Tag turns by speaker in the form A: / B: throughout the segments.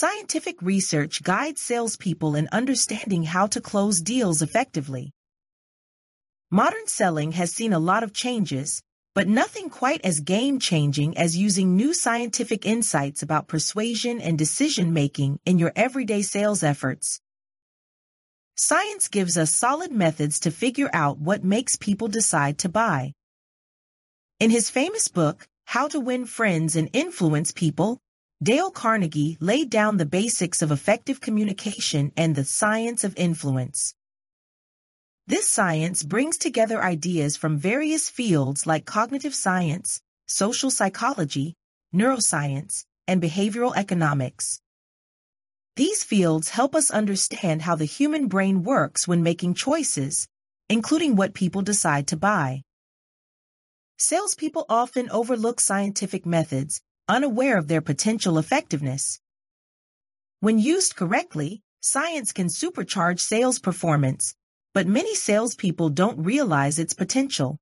A: Scientific research guides salespeople in understanding how to close deals effectively. Modern selling has seen a lot of changes, but nothing quite as game-changing as using new scientific insights about persuasion and decision-making in your everyday sales efforts. Science gives us solid methods to figure out what makes people decide to buy. In his famous book, How to Win Friends and Influence People, Dale Carnegie laid down the basics of effective communication and the science of influence. This science brings together ideas from various fields like cognitive science, social psychology, neuroscience, and behavioral economics. These fields help us understand how the human brain works when making choices, including what people decide to buy. Salespeople often overlook scientific methods, unaware of their potential effectiveness. When used correctly, science can supercharge sales performance, but many salespeople don't realize its potential.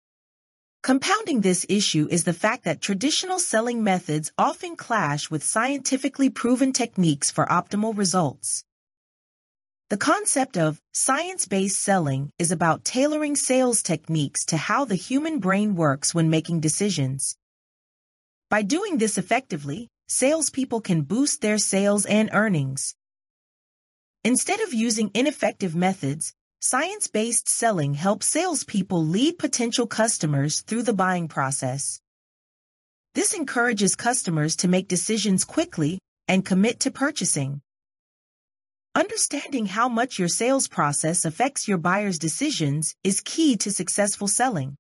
A: Compounding this issue is the fact that traditional selling methods often clash with scientifically proven techniques for optimal results. The concept of science-based selling is about tailoring sales techniques to how the human brain works when making decisions. By doing this effectively, salespeople can boost their sales and earnings. Instead of using ineffective methods, science-based selling helps salespeople lead potential customers through the buying process. This encourages customers to make decisions quickly and commit to purchasing. Understanding how much your sales process affects your buyer's decisions is key to successful selling.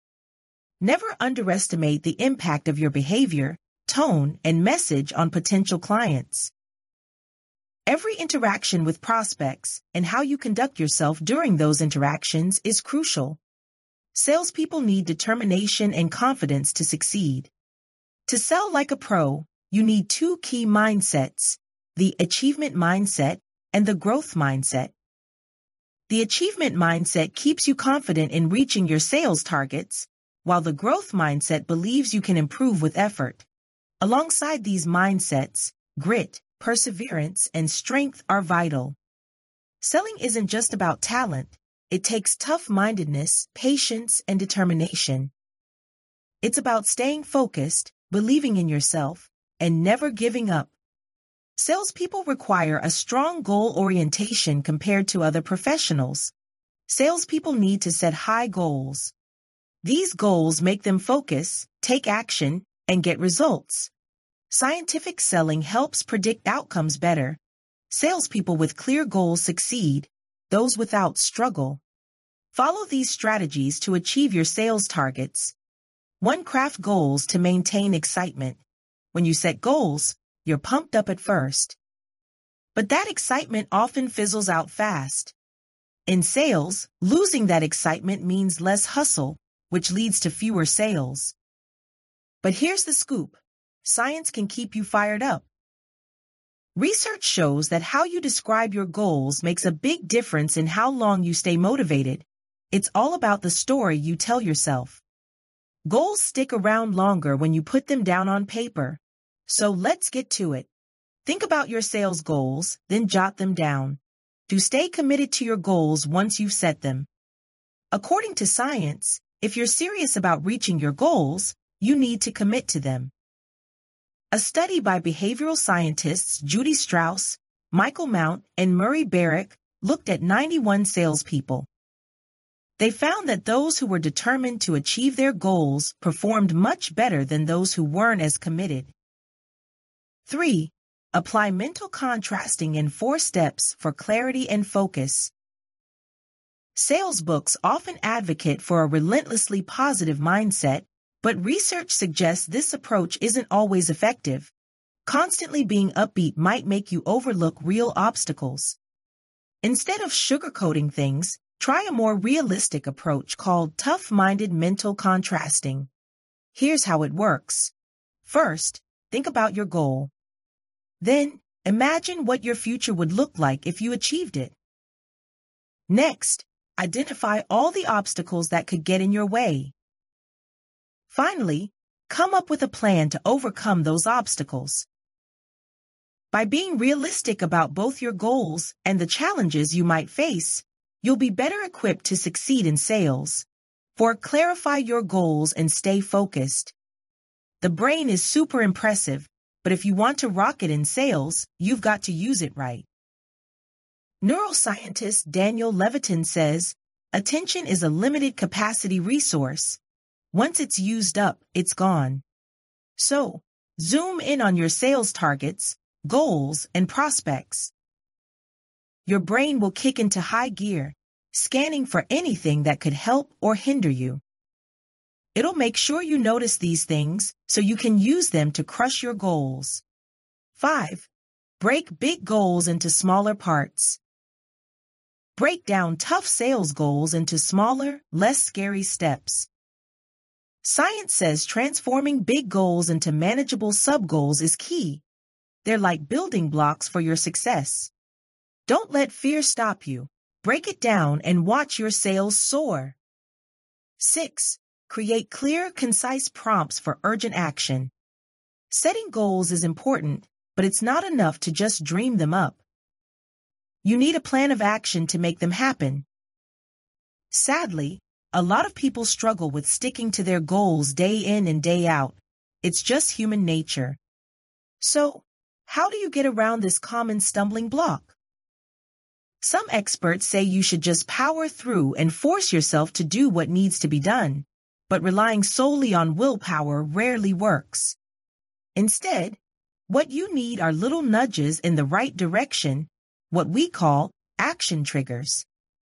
A: Never underestimate the impact of your behavior, tone, and message on potential clients. Every interaction with prospects and how you conduct yourself during those interactions is crucial. Salespeople need determination and confidence to succeed. To sell like a pro, you need two key mindsets, the achievement mindset and the growth mindset. The achievement mindset keeps you confident in reaching your sales targets, while the growth mindset believes you can improve with effort. Alongside these mindsets, grit, perseverance, and strength are vital. Selling isn't just about talent. It takes tough-mindedness, patience, and determination. It's about staying focused, believing in yourself, and never giving up. Salespeople require a strong goal orientation compared to other professionals. Salespeople need to set high goals. These goals make them focus, take action, and get results. Scientific selling helps predict outcomes better. Salespeople with clear goals succeed, those without struggle. Follow these strategies to achieve your sales targets. 1. Craft goals to maintain excitement. When you set goals, you're pumped up at first. But that excitement often fizzles out fast. In sales, losing that excitement means less hustle, which leads to fewer sales. But here's the scoop. Science can keep you fired up. Research shows that how you describe your goals makes a big difference in how long you stay motivated. It's all about the story you tell yourself. Goals stick around longer when you put them down on paper. So let's get to it. Think about your sales goals, then jot them down. To stay committed to your goals once you've set them. According to science, if you're serious about reaching your goals, you need to commit to them. A study by behavioral scientists Judy Strauss, Michael Mount, and Murray Barrick looked at 91 salespeople. They found that those who were determined to achieve their goals performed much better than those who weren't as committed. 3. Apply mental contrasting in 4 steps for clarity and focus. Sales books often advocate for a relentlessly positive mindset, but research suggests this approach isn't always effective. Constantly being upbeat might make you overlook real obstacles. Instead of sugarcoating things, try a more realistic approach called tough-minded mental contrasting. Here's how it works. First, think about your goal. Then, imagine what your future would look like if you achieved it. Next, identify all the obstacles that could get in your way. Finally, come up with a plan to overcome those obstacles. By being realistic about both your goals and the challenges you might face, you'll be better equipped to succeed in sales. 4. Clarify your goals and stay focused. The brain is super impressive, but if you want to rock it in sales, you've got to use it right. Neuroscientist Daniel Levitin says, attention is a limited capacity resource. Once it's used up, it's gone. So, zoom in on your sales targets, goals, and prospects. Your brain will kick into high gear, scanning for anything that could help or hinder you. It'll make sure you notice these things so you can use them to crush your goals. 5. Break big goals into smaller parts. Break down tough sales goals into smaller, less scary steps. Science says transforming big goals into manageable sub-goals is key. They're like building blocks for your success. Don't let fear stop you. Break it down and watch your sales soar. 6. Create clear, concise prompts for urgent action. Setting goals is important, but it's not enough to just dream them up. You need a plan of action to make them happen. Sadly, a lot of people struggle with sticking to their goals day in and day out. It's just human nature. So, how do you get around this common stumbling block? Some experts say you should just power through and force yourself to do what needs to be done, but relying solely on willpower rarely works. Instead, what you need are little nudges in the right direction, what we call action triggers.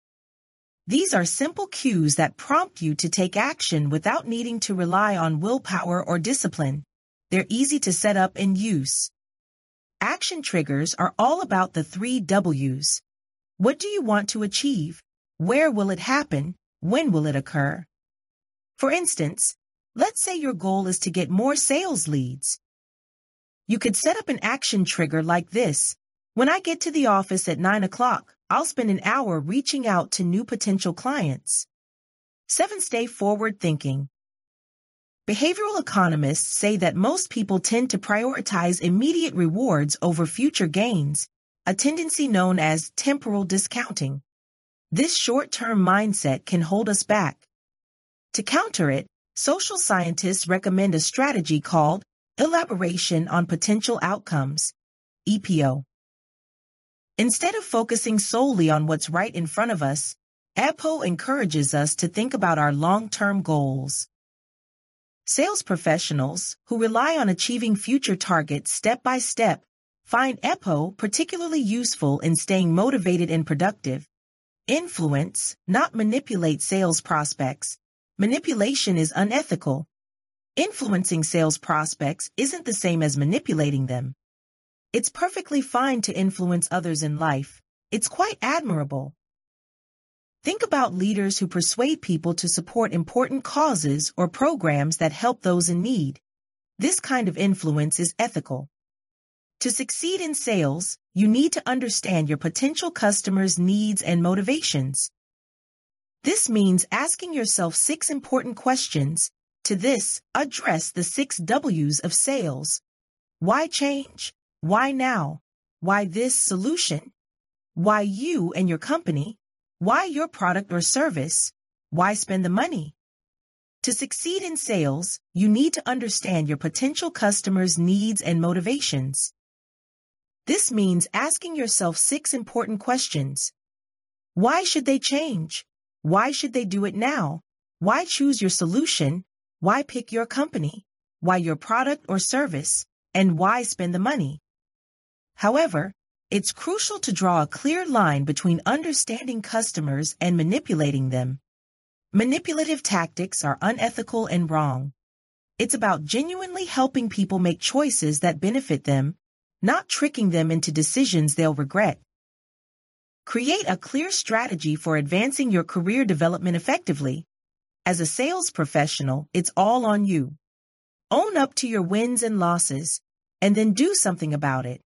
A: These are simple cues that prompt you to take action without needing to rely on willpower or discipline. They're easy to set up and use. Action triggers are all about the 3 W's. What do you want to achieve? Where will it happen? When will it occur? For instance, let's say your goal is to get more sales leads. You could set up an action trigger like this. When I get to the office at 9 o'clock, I'll spend an hour reaching out to new potential clients. 7. Stay forward thinking. Behavioral economists say that most people tend to prioritize immediate rewards over future gains, a tendency known as temporal discounting. This short-term mindset can hold us back. To counter it, social scientists recommend a strategy called Elaboration on Potential Outcomes, EPO. Instead of focusing solely on what's right in front of us, EPO encourages us to think about our long-term goals. Sales professionals, who rely on achieving future targets step by step, find EPO particularly useful in staying motivated and productive. Influence, not manipulate sales prospects. Manipulation is unethical. Influencing sales prospects isn't the same as manipulating them. It's perfectly fine to influence others in life. It's quite admirable. Think about leaders who persuade people to support important causes or programs that help those in need. This kind of influence is ethical. To succeed in sales, you need to understand your potential customers' needs and motivations. This means asking yourself 6 important questions. To this, address the 6 W's of sales. Why change? Why now? Why this solution? Why you and your company? Why your product or service? Why spend the money? To succeed in sales, you need to understand your potential customers' needs and motivations. This means asking yourself 6 important questions. Why should they change? Why should they do it now? Why choose your solution? Why pick your company? Why your product or service? And why spend the money? However, it's crucial to draw a clear line between understanding customers and manipulating them. Manipulative tactics are unethical and wrong. It's about genuinely helping people make choices that benefit them, not tricking them into decisions they'll regret. Create a clear strategy for advancing your career development effectively. As a sales professional, it's all on you. Own up to your wins and losses, and then do something about it.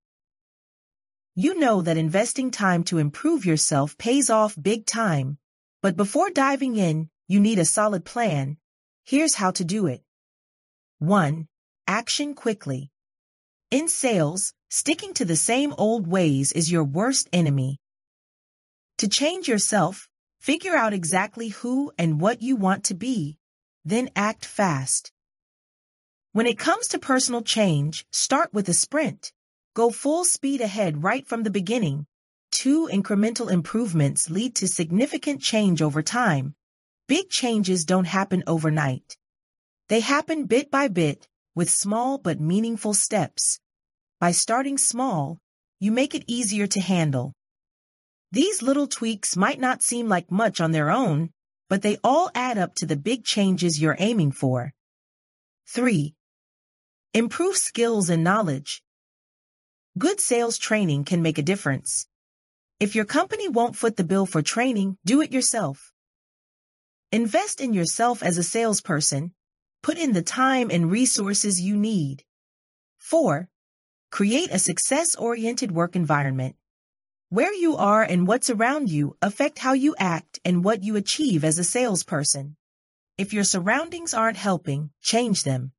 A: You know that investing time to improve yourself pays off big time, but before diving in, you need a solid plan. Here's how to do it. 1. Action quickly. In sales, sticking to the same old ways is your worst enemy. To change yourself, figure out exactly who and what you want to be, then act fast. When it comes to personal change, start with a sprint. Go full speed ahead right from the beginning. 2 incremental improvements lead to significant change over time. Big changes don't happen overnight. They happen bit by bit, with small but meaningful steps. By starting small, you make it easier to handle. These little tweaks might not seem like much on their own, but they all add up to the big changes you're aiming for. 3. Improve skills and knowledge. Good sales training can make a difference. If your company won't foot the bill for training, do it yourself. Invest in yourself as a salesperson. Put in the time and resources you need. 4. Create a success-oriented work environment. Where you are and what's around you affect how you act and what you achieve as a salesperson. If your surroundings aren't helping, change them.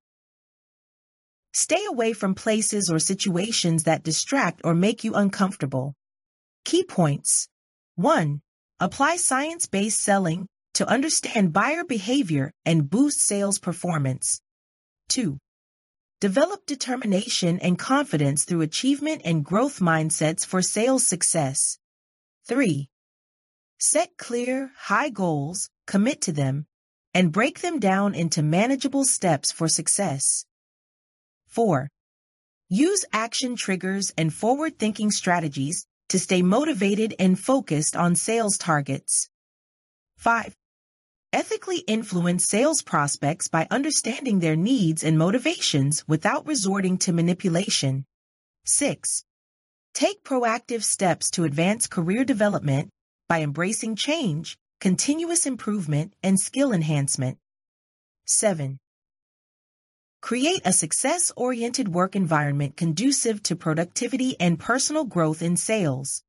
A: Stay away from places or situations that distract or make you uncomfortable. Key points. 1. Apply science-based selling to understand buyer behavior and boost sales performance. 2. Develop determination and confidence through achievement and growth mindsets for sales success. 3. Set clear, high goals, commit to them, and break them down into manageable steps for success. 4. Use action triggers and forward-thinking strategies to stay motivated and focused on sales targets. 5. Ethically influence sales prospects by understanding their needs and motivations without resorting to manipulation. 6. Take proactive steps to advance career development by embracing change, continuous improvement, and skill enhancement. 7. Create a success-oriented work environment conducive to productivity and personal growth in sales.